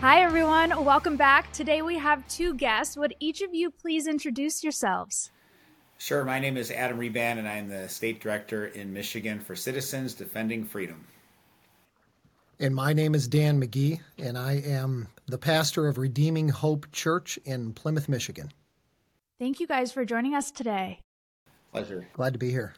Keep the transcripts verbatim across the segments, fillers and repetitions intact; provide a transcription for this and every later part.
Hi, everyone. Welcome back. Today we have two guests. Would each of you please introduce yourselves? Sure. My name is Adam Reban, and I'm the State Director in Michigan for Citizens Defending Freedom. And my name is Dan McGee, and I am the pastor of Redeeming Hope Church in Plymouth, Michigan. Thank you guys for joining us today. Pleasure. Glad to be here.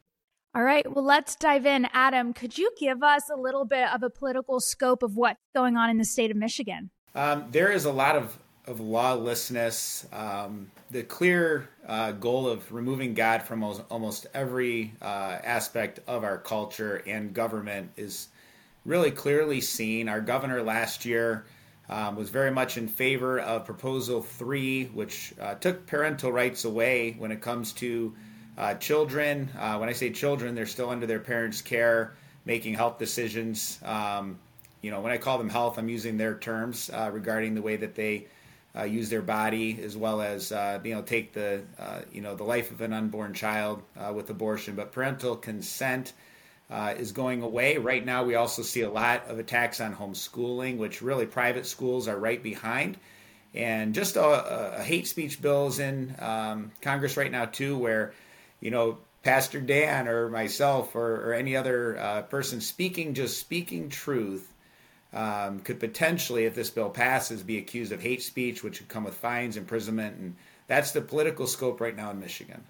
All right, well, let's dive in. Adam, could you give us a little bit of a political scope of what's going on in the state of Michigan? Um, there is a lot of, of lawlessness. Um, the clear uh, goal of removing God from almost, almost every uh, aspect of our culture and government is really clearly seen. Our governor last year um, was very much in favor of Proposal three, which uh, took parental rights away when it comes to Uh, children. Uh, when I say children, they're still under their parents' care, making health decisions. Um, you know, when I call them health, I'm using their terms uh, regarding the way that they uh, use their body, as well as uh, being able to take the, uh, you know, the life of an unborn child uh, with abortion. But parental consent uh, is going away. Right now, we also see a lot of attacks on homeschooling, which really private schools are right behind. And just a, a hate speech bill is in um, Congress right now, too, where you know, Pastor Dan or myself or, or any other uh, person speaking, just speaking truth, um, could potentially, if this bill passes, be accused of hate speech, which would come with fines, imprisonment. And that's the political scope right now in Michigan.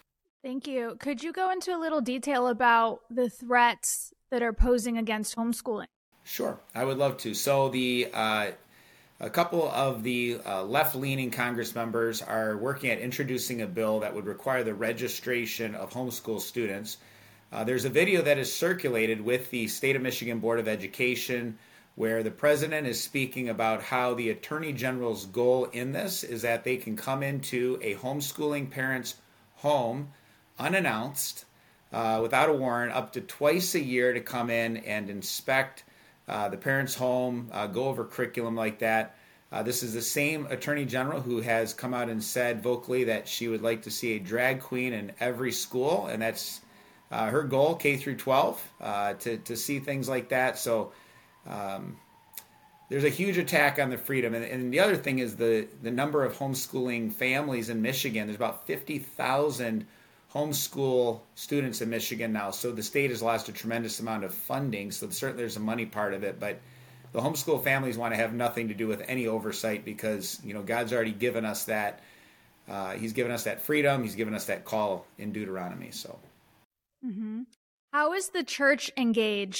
Thank you. Could you go into a little detail about the threats that are posing against homeschooling? Sure, I would love to. So the uh, A couple of the uh, left-leaning Congress members are working at introducing a bill that would require the registration of homeschool students. Uh, there's a video that is circulated with the State of Michigan Board of Education where the president is speaking about how the Attorney General's goal in this is that they can come into a homeschooling parent's home unannounced, uh, without a warrant, up to twice a year to come in and inspect Uh, the parents' home, uh, go over curriculum like that. Uh, this is the same Attorney General who has come out and said vocally that she would like to see a drag queen in every school, and that's uh, her goal, K through twelve, uh, to, to see things like that. So um, there's a huge attack on the freedom. And, and the other thing is the, the number of homeschooling families in Michigan. There's about fifty thousand homeschool students in Michigan now. So the state has lost a tremendous amount of funding. So certainly there's a money part of it, but the homeschool families want to have nothing to do with any oversight because, you know, God's already given us that. Uh, he's given us that freedom. He's given us that call in Deuteronomy. So, mm-hmm. How is the church engaged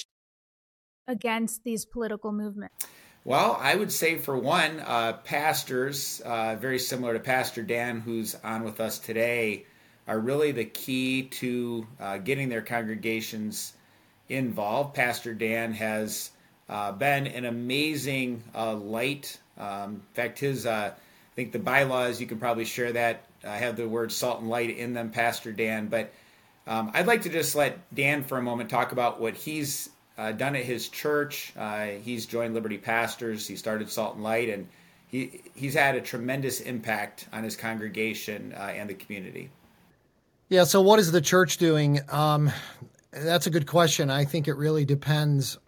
against these political movements? Well, I would say for one, uh, pastors, uh, very similar to Pastor Dan, who's on with us today, are really the key to uh, getting their congregations involved. Pastor Dan has uh, been an amazing uh, light. Um, in fact, his, uh, I think the bylaws, you can probably share that, uh, have the word salt and light in them, Pastor Dan. But um, I'd like to just let Dan for a moment talk about what he's uh, done at his church. Uh, he's joined Liberty Pastors. He started Salt and Light, and he, he's had a tremendous impact on his congregation uh, and the community. Yeah, so what is the church doing? Um, that's a good question. I think it really depends.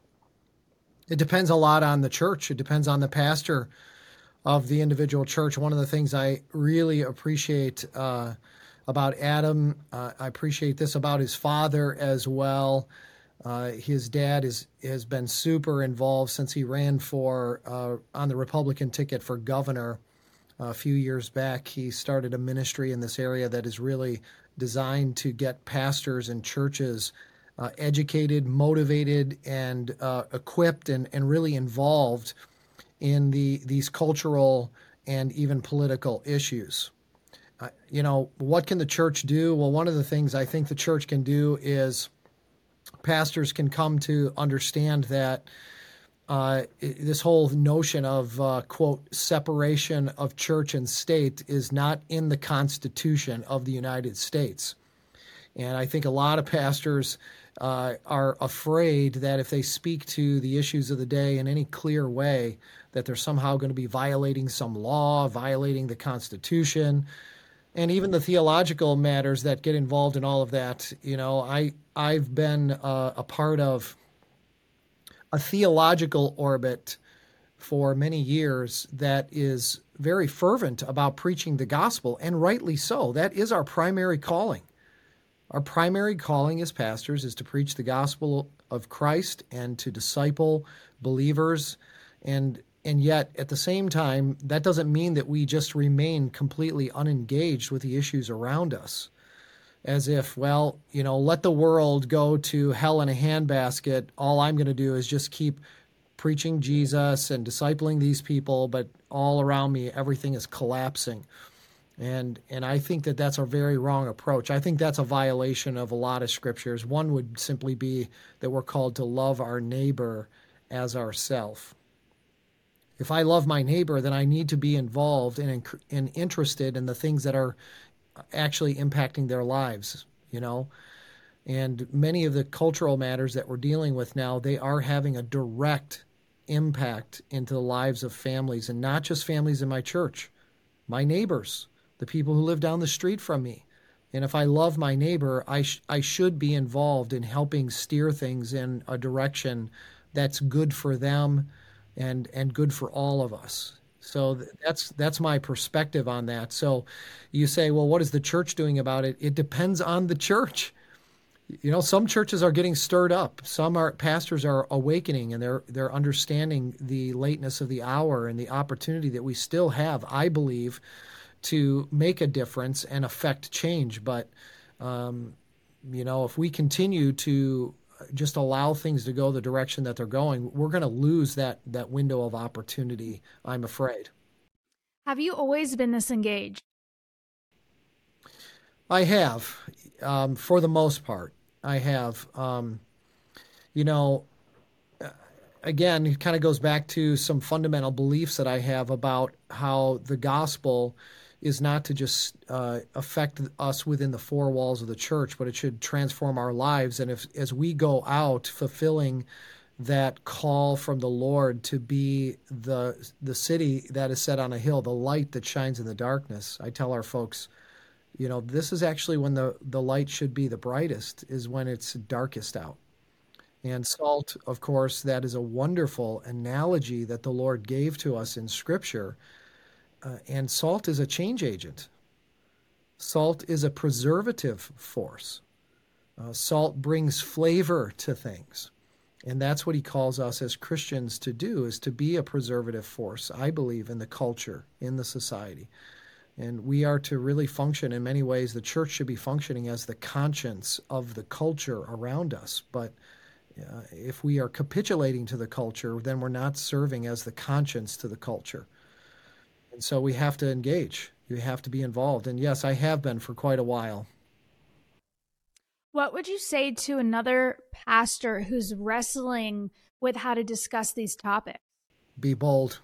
It depends a lot on the church. It depends on the pastor of the individual church. One of the things I really appreciate uh, about Adam, uh, I appreciate this about his father as well. Uh, his dad is has been super involved since he ran for uh, on the Republican ticket for governor a few years back. He started a ministry in this area that is really designed to get pastors and churches uh, educated, motivated, and uh, equipped and, and really involved in the these cultural and even political issues. Uh, you know, what can the church do? Well, one of the things I think the church can do is pastors can come to understand that Uh, this whole notion of, uh, quote, separation of church and state is not in the Constitution of the United States. And I think a lot of pastors uh, are afraid that if they speak to the issues of the day in any clear way, that they're somehow going to be violating some law, violating the Constitution, and even the theological matters that get involved in all of that. You know, I, I've been uh, a part of a theological orbit for many years that is very fervent about preaching the gospel, and rightly so. That is our primary calling. Our primary calling as pastors is to preach the gospel of Christ and to disciple believers. And and yet, at the same time, that doesn't mean that we just remain completely unengaged with the issues around us. As if, well, you know, let the world go to hell in a handbasket. All I'm going to do is just keep preaching Jesus and discipling these people, but all around me, everything is collapsing. And and I think that that's a very wrong approach. I think that's a violation of a lot of scriptures. One would simply be that we're called to love our neighbor as ourself. If I love my neighbor, then I need to be involved and, and interested in the things that are actually impacting their lives, you know. And many of the cultural matters that we're dealing with now, they are having a direct impact into the lives of families, and not just families in my church, my neighbors, the people who live down the street from me. And if I love my neighbor, I sh- I should be involved in helping steer things in a direction that's good for them and and good for all of us. So th- that's that's my perspective on that. So you say, well, what is the church doing about it? It depends on the church. You know, some churches are getting stirred up. Some are pastors are awakening, and they're they're understanding the lateness of the hour and the opportunity that we still have, I believe, to make a difference and affect change. But um, you know, if we continue to just allow things to go the direction that they're going, we're going to lose that that window of opportunity, I'm afraid. Have you always been this engaged? I have, um, for the most part. I have. Um, you know, again, it kind of goes back to some fundamental beliefs that I have about how the gospel is not to just uh, affect us within the four walls of the church, but it should transform our lives. And if, as we go out fulfilling that call from the Lord to be the the city that is set on a hill, the light that shines in the darkness, I tell our folks, you know, this is actually when the, the light should be the brightest, is when it's darkest out. And salt, of course, that is a wonderful analogy that the Lord gave to us in Scripture. Uh, and salt is a change agent. Salt is a preservative force. Uh, salt brings flavor to things. And that's what he calls us as Christians to do, is to be a preservative force, I believe, in the culture, in the society. And we are to really function in many ways. The church should be functioning as the conscience of the culture around us. But uh, if we are capitulating to the culture, then we're not serving as the conscience to the culture. And so we have to engage. You have to be involved. And yes, I have been for quite a while. What would you say to another pastor who's wrestling with how to discuss these topics? Be bold.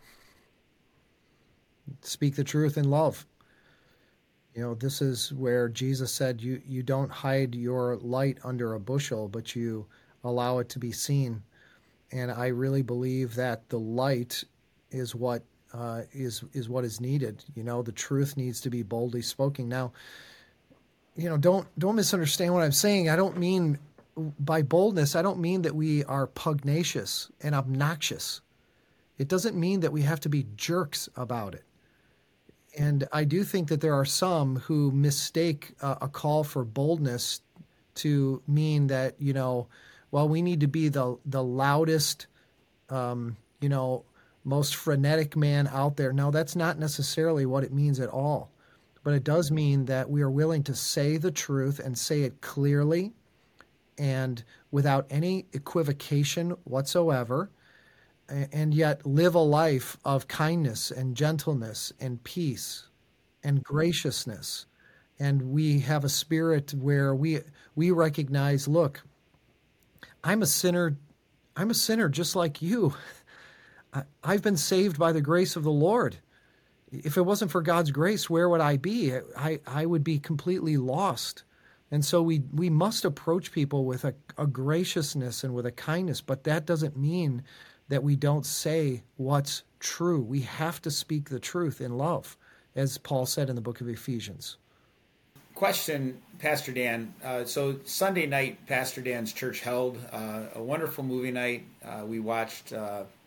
Speak the truth in love. You know, this is where Jesus said, you, you don't hide your light under a bushel, but you allow it to be seen. And I really believe that the light is what uh, is is what is needed. You know, the truth needs to be boldly spoken. Now, you know, don't don't misunderstand what I'm saying. I don't mean by boldness, I don't mean that we are pugnacious and obnoxious. It doesn't mean that we have to be jerks about it. And I do think that there are some who mistake uh, a call for boldness to mean that, you know, well, we need to be the the loudest, um, you know, most frenetic man out there. No, that's not necessarily what it means at all. But it does mean that we are willing to say the truth and say it clearly and without any equivocation whatsoever, and yet live a life of kindness and gentleness and peace and graciousness. And we have a spirit where we we recognize, look, I'm a sinner. I'm a sinner just like you. I've been saved by the grace of the Lord. If it wasn't for God's grace, where would I be? I, I would be completely lost. And so we, we must approach people with a, a graciousness and with a kindness, but that doesn't mean that we don't say what's true. We have to speak the truth in love, as Paul said in the book of Ephesians. Question, Pastor Dan. Uh, so Sunday night, Pastor Dan's church held uh, a wonderful movie night. Uh, we watched uh,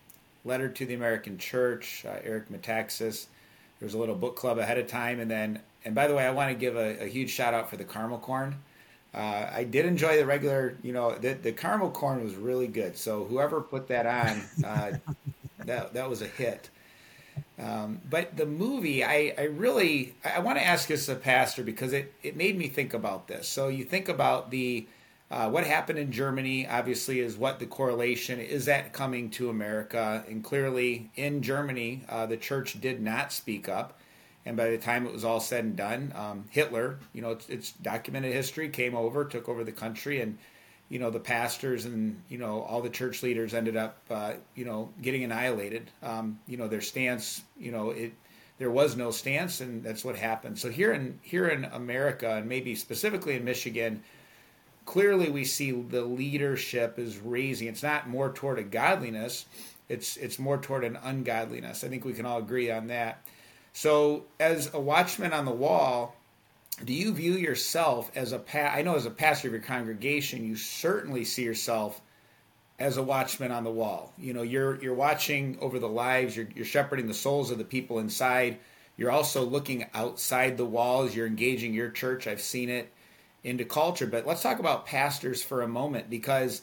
Letter to the American Church, uh, Eric Metaxas. There was a little book club ahead of time. And then, and by the way, I want to give a, a huge shout out for the caramel corn. Uh, I did enjoy the regular, you know, the, the caramel corn was really good. So whoever put that on, uh, that that was a hit. Um, but the movie, I, I really, I want to ask this as a pastor because it, it made me think about this. So you think about the, uh, what happened in Germany, obviously, is what the correlation, is that coming to America? And clearly in Germany, uh, the church did not speak up. And by the time it was all said and done, um, Hitler, you know, it's, it's documented history, came over, took over the country, and you know, the pastors and, you know, all the church leaders ended up, uh, you know, getting annihilated. Um, you know, their stance, you know, it, there was no stance, and that's what happened. So here in, here in America, and maybe specifically in Michigan, clearly we see the leadership is raising. It's not more toward a godliness. It's, it's more toward an ungodliness. I think we can all agree on that. So as a watchman on the wall, do you view yourself as a pa- I know as a pastor of your congregation, you certainly see yourself as a watchman on the wall. You know, you're you're watching over the lives, you're, you're shepherding the souls of the people inside. You're also looking outside the walls. You're engaging your church. I've seen it into culture. But let's talk about pastors for a moment, because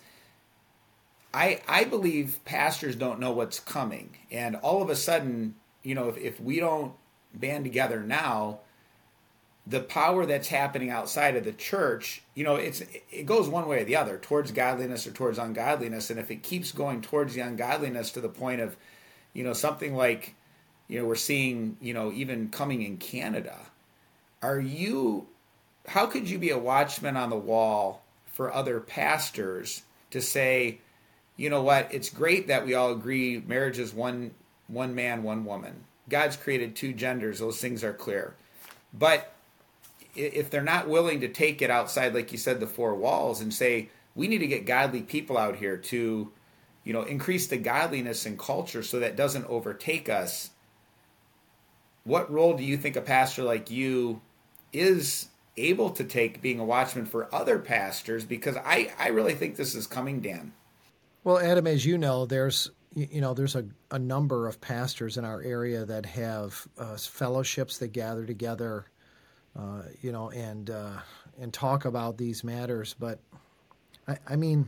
I I believe pastors don't know what's coming. And all of a sudden, you know, if, if we don't band together now, the power that's happening outside of the church, you know, it's it goes one way or the other, towards godliness or towards ungodliness. And if it keeps going towards the ungodliness to the point of, you know, something like, you know, we're seeing, you know, even coming in Canada, are you, how could you be a watchman on the wall for other pastors to say, you know what, it's great that we all agree marriage is one one man, one woman. God's created two genders. Those things are clear. But if they're not willing to take it outside, like you said, the four walls, and say, we need to get godly people out here to, you know, increase the godliness in culture so that doesn't overtake us, what role do you think a pastor like you is able to take, being a watchman for other pastors? Because I, I really think this is coming, Dan. Well, Adam, as you know, there's you know there's a, a number of pastors in our area that have uh, fellowships that gather together, uh, you know, and uh, and talk about these matters. But I, I mean,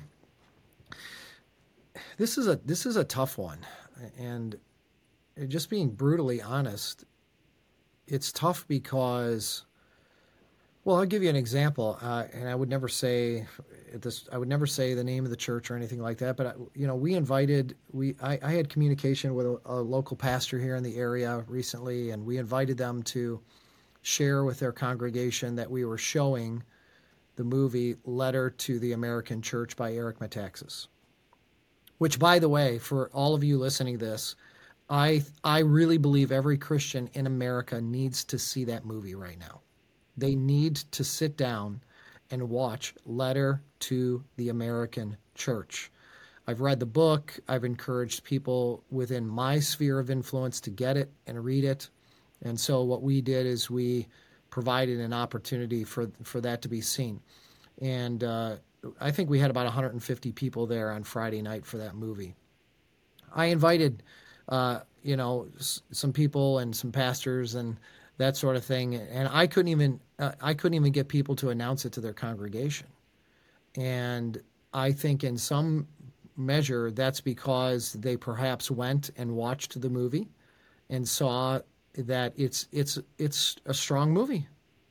this is a this is a tough one, and just being brutally honest, it's tough because, well, I'll give you an example, uh, and I would never say this. I would never say the name of the church or anything like that. But you know, we invited. We I, I had communication with a, a local pastor here in the area recently, and we invited them to share with their congregation that we were showing the movie Letter to the American Church by Eric Metaxas. Which, by the way, for all of you listening to this, I I really believe every Christian in America needs to see that movie right now. They need to sit down and watch Letter to the American Church. I've read the book. I've encouraged people within my sphere of influence to get it and read it. And so what we did is we provided an opportunity for, for that to be seen. And uh, I think we had about one hundred fifty people there on Friday night for that movie. I invited, uh, you know, s- some people and some pastors and that sort of thing, and I couldn't even uh, I couldn't even get people to announce it to their congregation. And I think in some measure that's because they perhaps went and watched the movie and saw that it's it's it's a strong movie.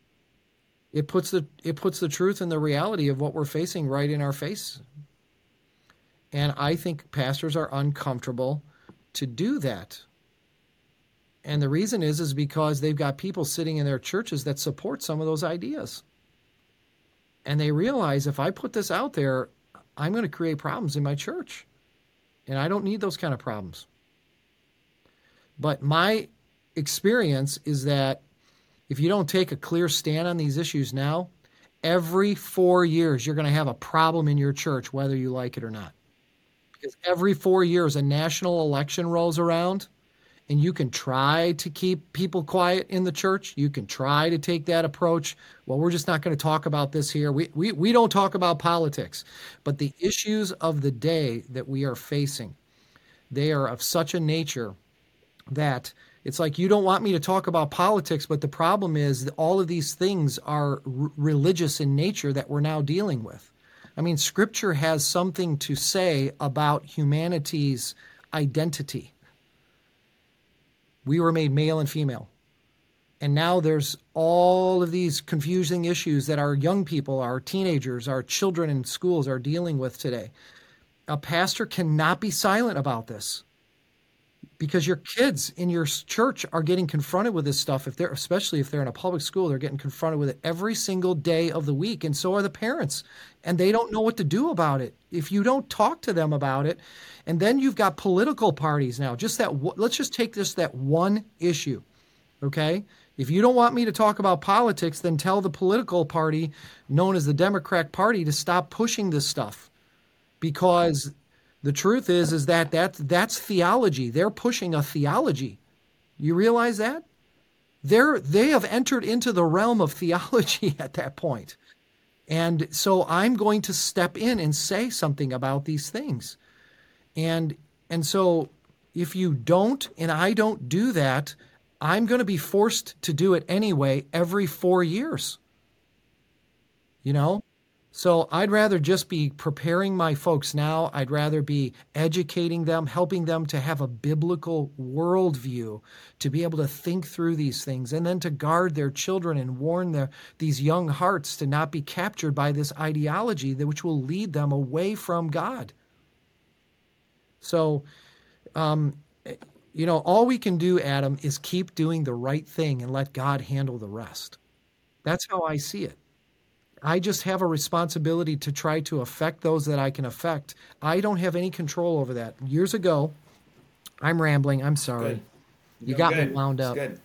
It puts the it puts the truth and the reality of what we're facing right in our face. And I think pastors are uncomfortable to do that. And the reason is is because they've got people sitting in their churches that support some of those ideas. And they realize if I put this out there, I'm going to create problems in my church. And I don't need those kind of problems. But my experience is that if you don't take a clear stand on these issues now, every four years you're going to have a problem in your church, whether you like it or not. Because every four years a national election rolls around, and you can try to keep people quiet in the church. You can try to take that approach. Well, we're just not going to talk about this here. We, we, we don't talk about politics. But the issues of the day that we are facing, They are of such a nature that it's like, you don't want me to talk about politics, but the problem is that all of these things are r- religious in nature that we're now dealing with. I mean, Scripture has something to say about humanity's identity. We were made male and female. And now there's all of these confusing issues that our young people, our teenagers, our children in schools are dealing with today. A pastor cannot be silent about this, because your kids in your church are getting confronted with this stuff. If they're, especially if they're in a public school, they're getting confronted with it every single day of the week, and so are the parents, and they don't know what to do about it if you don't talk to them about it. And then you've got political parties now. Just that. Let's just take this that one issue, okay? If you don't want me to talk about politics, then tell the political party known as the Democrat Party to stop pushing this stuff, because the truth is, is that, that that's theology. They're pushing a theology. You realize that? They're, they have entered into the realm of theology at that point. And so I'm going to step in and say something about these things. And, and so if you don't, and I don't do that, I'm going to be forced to do it anyway every four years. You know? So I'd rather just be preparing my folks now. I'd rather be educating them, helping them to have a biblical worldview, to be able to think through these things, and then to guard their children and warn their these young hearts to not be captured by this ideology that which will lead them away from God. So, um, you know, all we can do, Adam, is keep doing the right thing and let God handle the rest. That's how I see it. I just have a responsibility to try to affect those that I can affect. I don't have any control over that. Years ago, I'm rambling. I'm sorry. Good. You got good. me wound It's up. good.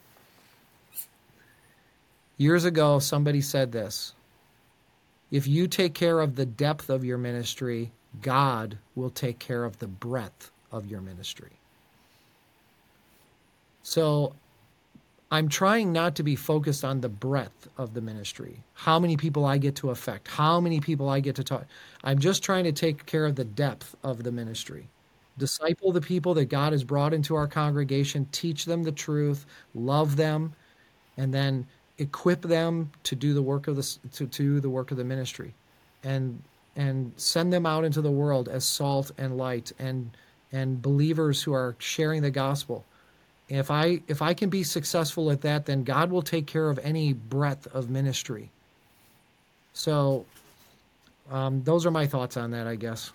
Years ago, somebody said this: if you take care of the depth of your ministry, God will take care of the breadth of your ministry. So I'm trying not to be focused on the breadth of the ministry, how many people I get to affect, how many people I get to talk. I'm just trying to take care of the depth of the ministry. Disciple the people that God has brought into our congregation, teach them the truth, love them, and then equip them to do the work of the to, to do the work of the ministry, and and send them out into the world as salt and light, and and believers who are sharing the gospel. If I if I can be successful at that, then God will take care of any breadth of ministry. So um, those are my thoughts on that, I guess.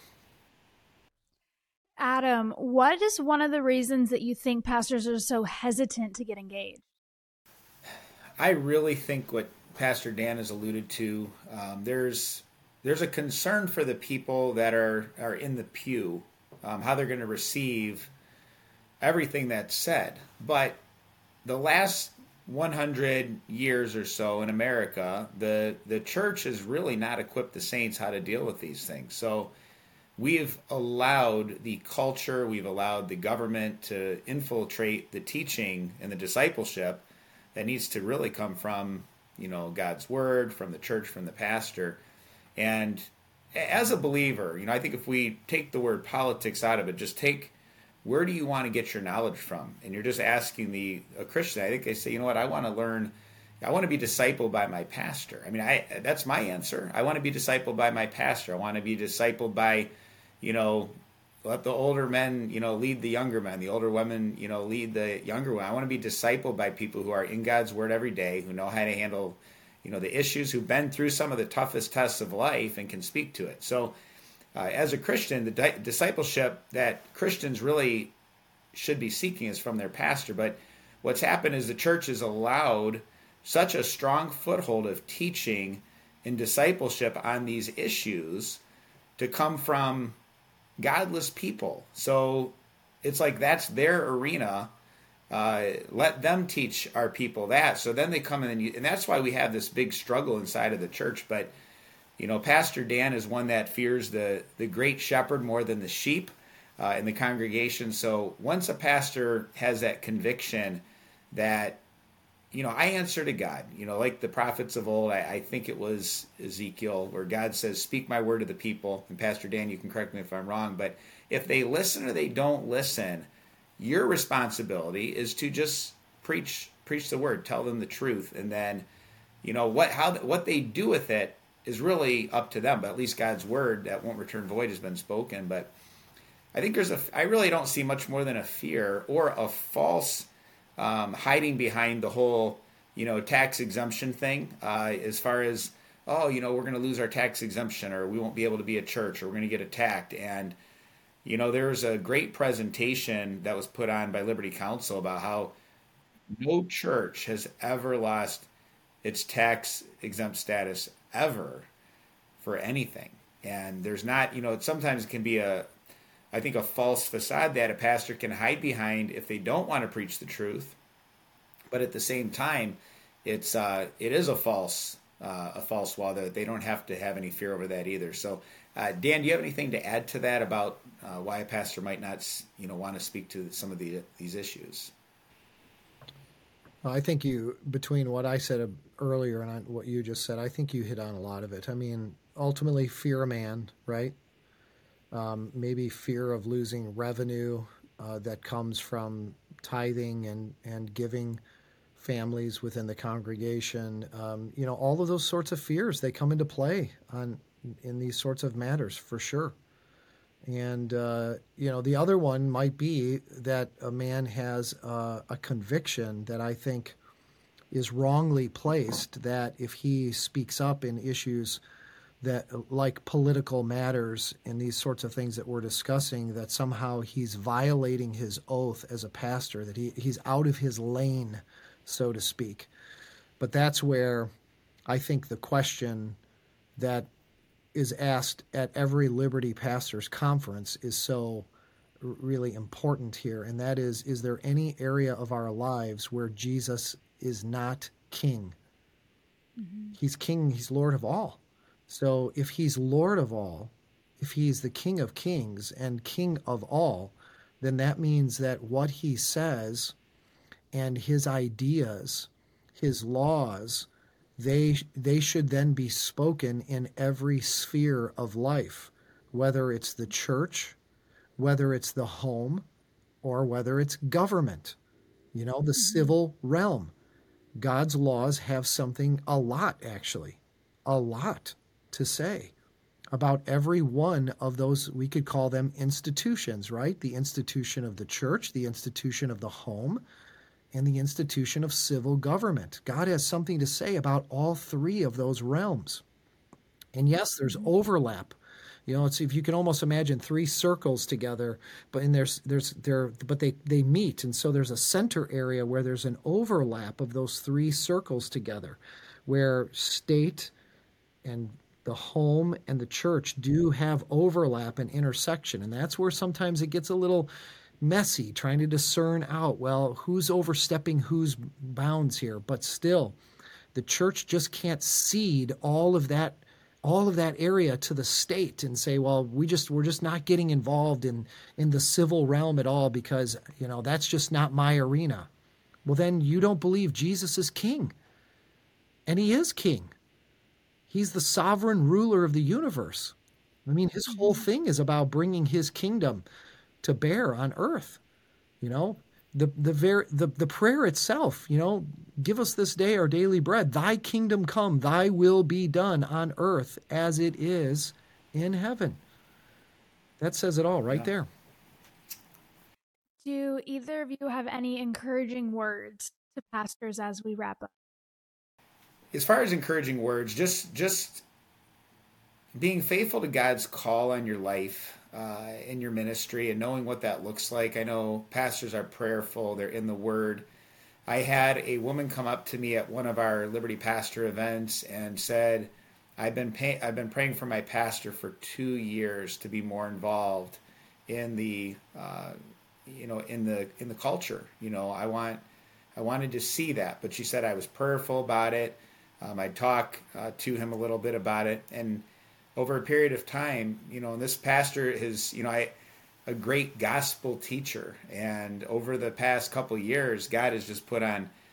Adam, what is one of the reasons that you think pastors are so hesitant to get engaged? I really think what Pastor Dan has alluded to, um, there's there's a concern for the people that are, are in the pew, um, how they're going to receive everything that's said. But the last one hundred years or so in America, the the church has really not equipped the saints how to deal with these things. So we've allowed the culture, we've allowed the government to infiltrate the teaching and the discipleship that needs to really come from, you know, God's word, from the church, from the pastor. And as a believer, you know, I think if we take the word politics out of it, just take, where do you want to get your knowledge from? And you're just asking the a Christian, I think they say, you know what, I want to learn, I want to be discipled by my pastor. I mean, I that's my answer. I want to be discipled by my pastor. I want to be discipled by, you know, let the older men, you know, lead the younger men, the older women, you know, lead the younger women. I want to be discipled by people who are in God's word every day, who know how to handle, you know, the issues, who've been through some of the toughest tests of life and can speak to it. So uh, as a Christian, the di- discipleship that Christians really should be seeking is from their pastor. But what's happened is the church has allowed such a strong foothold of teaching and discipleship on these issues to come from godless people. So it's like that's their arena. Uh, let them teach our people that. So then they come in, and, you, and that's why we have this big struggle inside of the church. But, you know, Pastor Dan is one that fears the, the great shepherd more than the sheep uh, in the congregation. So once a pastor has that conviction that you know, I answer to God, you know, like the prophets of old. I, I think it was Ezekiel where God says, speak my word to the people. And Pastor Dan, you can correct me if I'm wrong, but if they listen or they don't listen, your responsibility is to just preach, preach the word, tell them the truth. And then, you know, what, how, what they do with it is really up to them, but at least God's word that won't return void has been spoken. But I think there's a, I really don't see much more than a fear or a false um, hiding behind the whole, you know, tax exemption thing, uh, as far as, oh, you know, we're going to lose our tax exemption, or we won't be able to be a church, or we're going to get attacked. And, you know, there was a great presentation that was put on by Liberty Counsel about how no church has ever lost its tax exempt status ever for anything. And there's not, you know, it sometimes can be a, I think, a false facade that a pastor can hide behind if they don't want to preach the truth. But at the same time, it's uh, it is a false uh, a false wall that they don't have to have any fear over that either. So, uh, Dan, do you have anything to add to that about uh, why a pastor might not, you know, want to speak to some of the, these issues? I think you, between what I said earlier and what you just said, I think you hit on a lot of it. I mean, ultimately, fear of man, right? Um, maybe fear of losing revenue uh, that comes from tithing and, and giving families within the congregation. Um, you know, all of those sorts of fears, they come into play on in these sorts of matters for sure. And, uh, you know, the other one might be that a man has uh, a conviction that I think is wrongly placed, that if he speaks up in issues that, like political matters and these sorts of things that we're discussing, that somehow he's violating his oath as a pastor, that he, he's out of his lane, so to speak. But that's where I think the question that is asked at every Liberty Pastors Conference is so really important here, and that is, is there any area of our lives where Jesus is not king? Mm-hmm. He's king, he's Lord of all. So if he's Lord of all, if he's the King of kings and King of all, then that means that what he says and his ideas, his laws, they they should then be spoken in every sphere of life, whether it's the church, whether it's the home, or whether it's government, you know, the mm-hmm. civil realm. God's laws have something, a lot actually, a lot to say about every one of those, we could call them institutions, right? The institution of the church, the institution of the home, and the institution of civil government. God has something to say about all three of those realms. And yes, there's overlap. You know, it's, if you can almost imagine three circles together, but in there's there's there but they they meet, and so there's a center area where there's an overlap of those three circles together, where state and the home and the church do have overlap and intersection. And that's where sometimes it gets a little messy, trying to discern out, well, who's overstepping whose bounds here. But still, the church just can't cede all of that all of that area to the state and say, well, we just we're just not getting involved in in the civil realm at all because, you know, that's just not my arena. Well, then you don't believe Jesus is king. And he is king. He's the sovereign ruler of the universe. I mean, his whole thing is about bringing his kingdom to bear on earth. You know, the the very the, the prayer itself, you know, give us this day our daily bread. Thy kingdom come, thy will be done on earth as it is in heaven. That says it all right yeah. there. Do either of you have any encouraging words to pastors as we wrap up? As far as encouraging words, just just being faithful to God's call on your life, uh, in your ministry, and knowing what that looks like. I know pastors are prayerful; they're in the Word. I had a woman come up to me at one of our Liberty Pastor events and said, "I've been pay- I've been praying for my pastor for two years to be more involved in the uh, you know in the in the culture. You know, I want I wanted to see that, but she said I was prayerful about it." Um, I'd talk uh, to him a little bit about it, and over a period of time, you know, and this pastor is, you know, I, a great gospel teacher, and over the past couple of years, God has just put on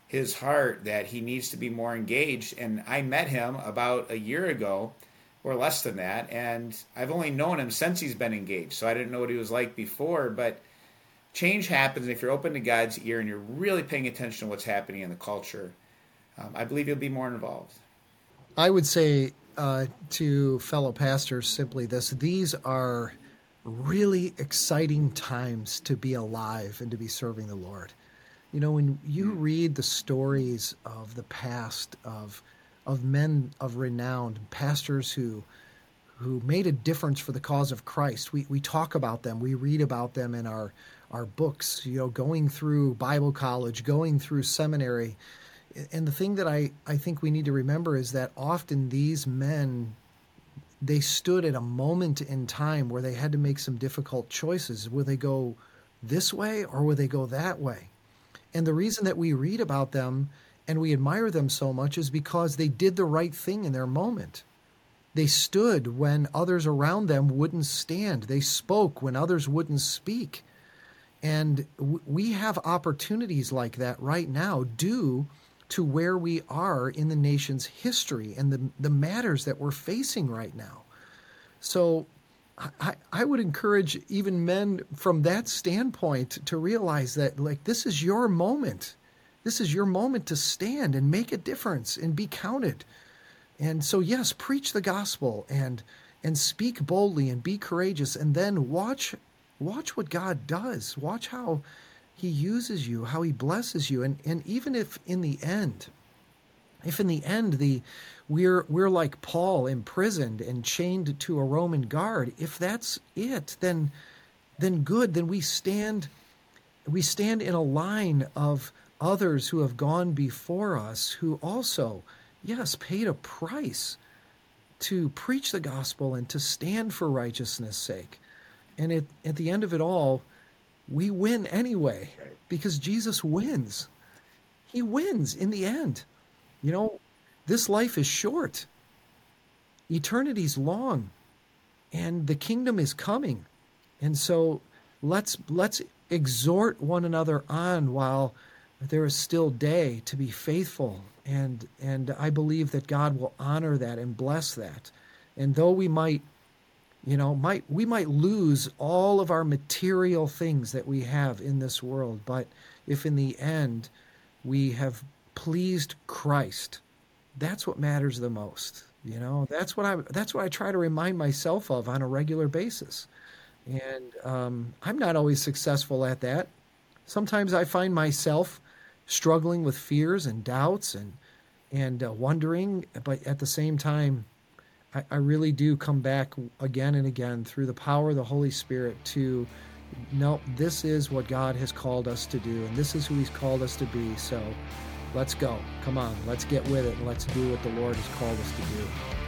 his heart that he needs to be more engaged. And I met him about a year ago or less than that, and I've only known him since he's been engaged, so I didn't know what he was like before. But change happens if you're open to God's ear and you're really paying attention to what's happening in the culture. Um, I believe you'll be more involved. I would say uh, to fellow pastors simply this: these are really exciting times to be alive and to be serving the Lord. You know, when you read the stories of the past of of men of renown, pastors who who made a difference for the cause of Christ, we we talk about them, we read about them in our our books, you know, going through Bible college, going through seminary. And the thing that I, I think we need to remember is that often these men, they stood at a moment in time where they had to make some difficult choices. Will they go this way or will they go that way? And the reason that we read about them and we admire them so much is because they did the right thing in their moment. They stood when others around them wouldn't stand. They spoke when others wouldn't speak. And w- we have opportunities like that right now due to where we are in the nation's history and the, the matters that we're facing right now. So I, I would encourage even men from that standpoint to realize that, like, this is your moment. This is your moment to stand and make a difference and be counted. And so, yes, preach the gospel and and speak boldly and be courageous, and then watch watch what God does. Watch how he uses you, how he blesses you. And, and even if in the end, if in the end the we're we're like Paul, imprisoned and chained to a Roman guard, if that's it, then then good, then we stand we stand in a line of others who have gone before us, who also, yes, paid a price to preach the gospel and to stand for righteousness' sake. And it, at the end of it all, we win anyway, because Jesus wins. He wins in the end. You know, this life is short. Eternity's long, and the kingdom is coming. And so let's let's exhort one another on while there is still day to be faithful. And and I believe that God will honor that and bless that. And though we might You know, might we might lose all of our material things that we have in this world, but if in the end we have pleased Christ, that's what matters the most. You know, that's what I that's what I try to remind myself of on a regular basis. And um, I'm not always successful at that. Sometimes I find myself struggling with fears and doubts and and uh, wondering, but at the same time, I, I really do come back again and again through the power of the Holy Spirit to, no, this is what God has called us to do, and this is who he's called us to be. So let's go. Come on, let's get with it, and let's do what the Lord has called us to do.